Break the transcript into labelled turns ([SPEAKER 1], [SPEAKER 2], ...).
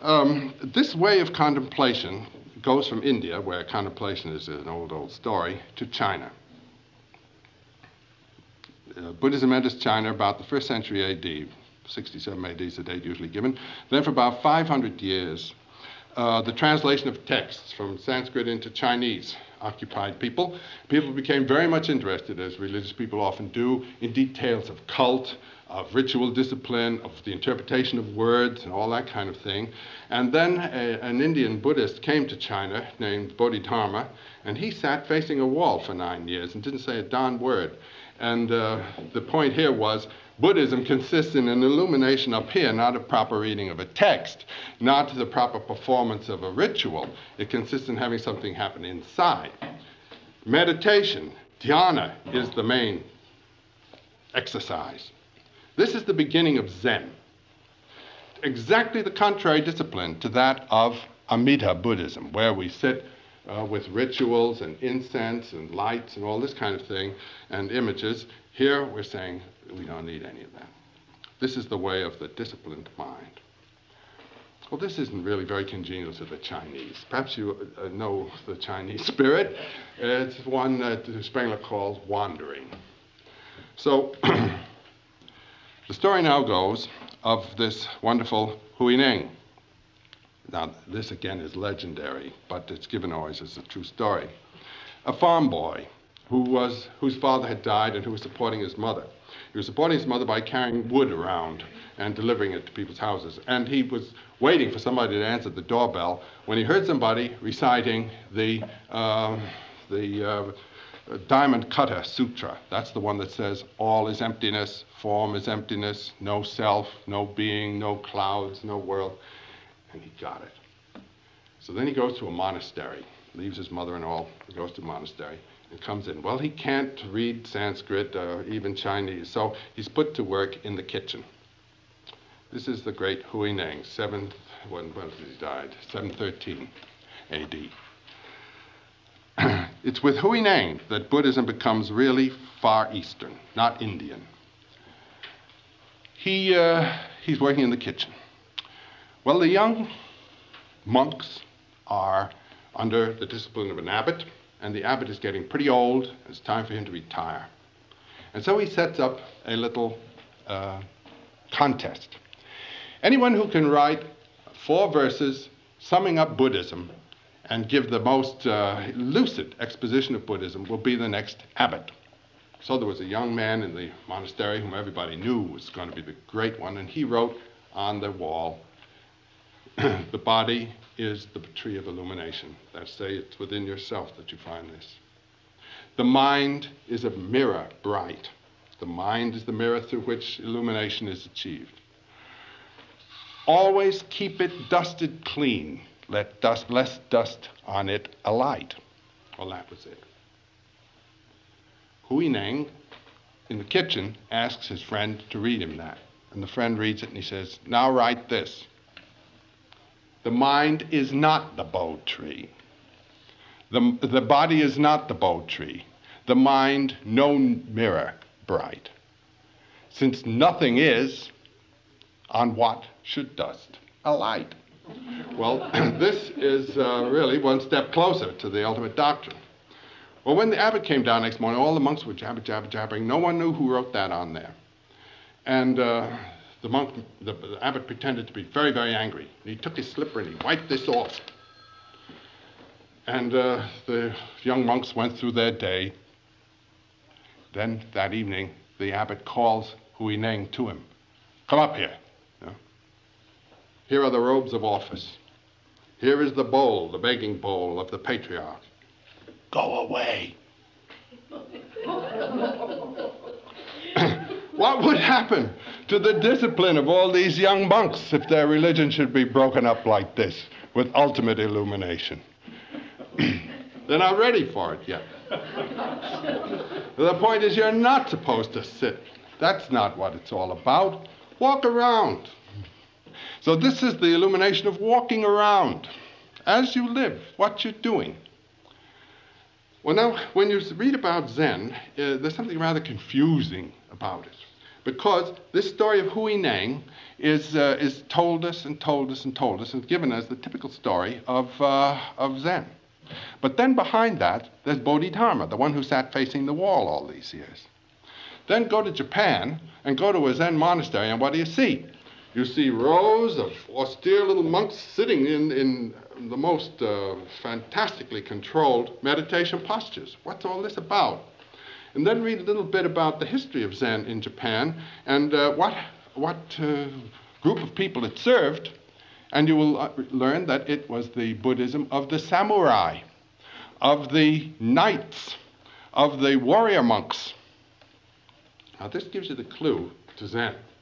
[SPEAKER 1] This way of contemplation goes from India, where contemplation is an old story, to China. Buddhism enters China about the 1st century AD. 67 AD is the date usually given. Then for about 500 years, the translation of texts from Sanskrit into Chinese occupied people. People became very much interested, as religious people often do, in details of cult, of ritual discipline, of the interpretation of words, and all that kind of thing. And then an Indian Buddhist came to China named Bodhidharma, and he sat facing a wall for 9 years and didn't say a darn word. And the point here was, Buddhism consists in an illumination up here, not a proper reading of a text, not the proper performance of a ritual. It consists in having something happen inside. Meditation, dhyana, is the main exercise. This is the beginning of Zen. Exactly the contrary discipline to that of Amida Buddhism, where we sit with rituals and incense and lights and all this kind of thing and images. Here we're saying we don't need any of that. This is the way of the disciplined mind. Well, this isn't really very congenial to the Chinese. Perhaps you know the Chinese spirit. It's one that Spengler calls wandering. So the story now goes of this wonderful Huineng. Now, this again is legendary, but it's given always as a true story. A farm boy whose father had died and who was supporting his mother. He was supporting his mother by carrying wood around and delivering it to people's houses. And he was waiting for somebody to answer the doorbell when he heard somebody reciting the Diamond Cutter Sutra. That's the one that says, all is emptiness, form is emptiness, no self, no being, no clouds, no world. And he got it. So then he goes to a monastery, leaves his mother and all, goes to a monastery, and comes in. Well, he can't read Sanskrit or even Chinese, so he's put to work in the kitchen. This is the great Huineng, when he died? 713 AD. It's with Huineng that Buddhism becomes really Far Eastern, not Indian. He's working in the kitchen. Well, the young monks are under the discipline of an abbot, and the abbot is getting pretty old. It's time for him to retire. And so he sets up a little contest. Anyone who can write 4 verses summing up Buddhism and give the most lucid exposition of Buddhism will be the next abbot. So there was a young man in the monastery whom everybody knew was going to be the great one, and he wrote on the wall, the body is the tree of illumination. That's say it's within yourself that you find this. The mind is a mirror bright. The mind is the mirror through which illumination is achieved. Always keep it dusted clean. Let less dust on it alight. Well, that was it. Huineng, in the kitchen, asks his friend to read him that. And the friend reads it and he says, now write this. The mind is not the bow tree. The body is not the bow tree. The mind no mirror bright. Since nothing is, on what should dust alight? Well, this is really one step closer to the ultimate doctrine. Well, when the abbot came down next morning, all the monks were jabbering. No one knew who wrote that on there. And the abbot pretended to be very, very angry. He took his slipper and he wiped this off. And the young monks went through their day. Then that evening, the abbot calls Huineng to him. Come up here. Here are the robes of office. Here is the bowl, the begging bowl of the patriarch. Go away. What would happen to the discipline of all these young monks if their religion should be broken up like this with ultimate illumination? They're not ready for it yet. The point is, you're not supposed to sit. That's not what it's all about. Walk around. So this is the illumination of walking around as you live, what you're doing. Well, now, when you read about Zen, there's something rather confusing about it. because this story of Huineng is told us and told us and told us and given us the typical story of Zen. But then behind that, there's Bodhidharma, the one who sat facing the wall all these years. Then go to Japan and go to a Zen monastery, and what do you see? You see rows of austere little monks sitting in the most fantastically controlled meditation postures. What's all this about? And then read a little bit about the history of Zen in Japan and what group of people it served, and you will learn that it was the Buddhism of the samurai, of the knights, of the warrior monks. Now this gives you the clue to Zen.